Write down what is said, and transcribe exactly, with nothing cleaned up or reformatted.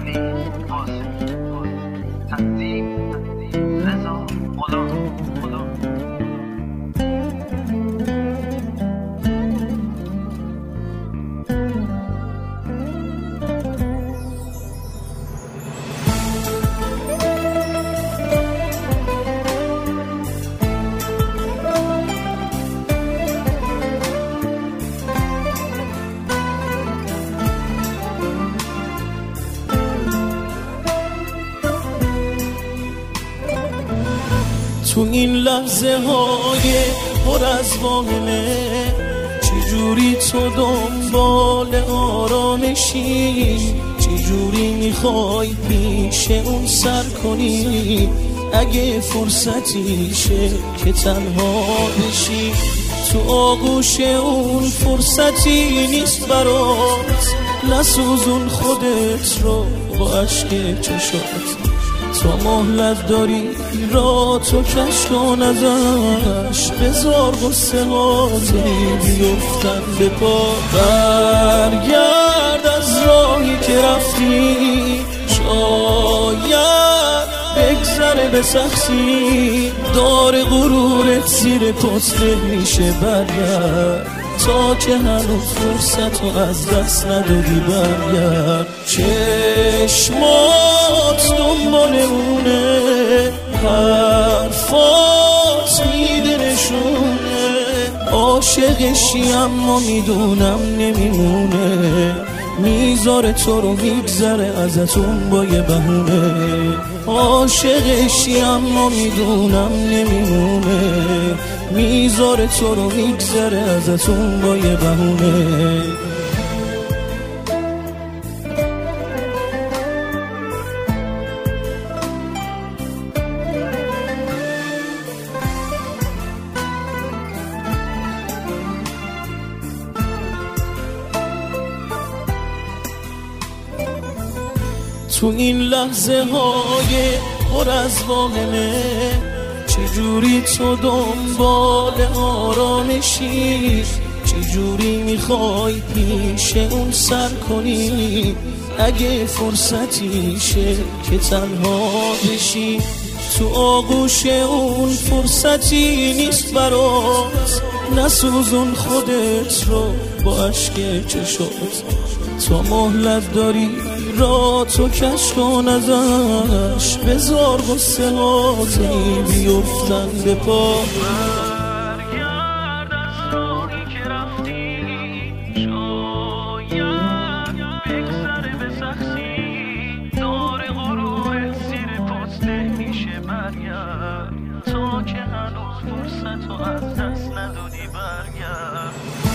علی قاسمی، تقدیم رضا غلام. تو این لحظه های پر از واهمه چجوری تو دنبال آرامشی، چجوری میخوای پیش اون سر کنی اگه فرصتی شه که تنها بشی. تو آغوش اون فرصتی نیست برات، نسوزون خودت رو با عشق چشات. تو مهلت داری را تو کش کن ازش، بذار غصه هاتی بیفتن به پا. برگرد از راهی که رفتی، شاید بگذره به سختی. دار غرورت زیر پسته میشه، برگرد تا که هنوز فرصت رو از دست ندادی. برگرد چشمات دنبال اونه، حرفات میده نشونه. عاشقشی اما میدونم نمیمونه، میذاره تو رو میگذره ازتون با یه بهونه. عاشقشی اما میدونم نمیمونه، میذاره تو رو میگذره ازتون با یه بهونه. تو این لحظه های پر از واهمه چجوری تو دنبال آرامشی، چجوری میخوای پیش اون سر کنی اگه فرصتی شه که تنها بشی. تو آغوش اون فرصتی نیست برات، نسوزون خودت رو با عشق چشات. تو مهلت داری را تو کش کن ازش، بذار غصه هاتی بیفتن به پا. برگرد از راهی که رفتی، شاید بگذره به سختی. دار غرورت زیر پسته میشه، برگرد تا که هنوز فرصت رو از دست ندادی. برگرد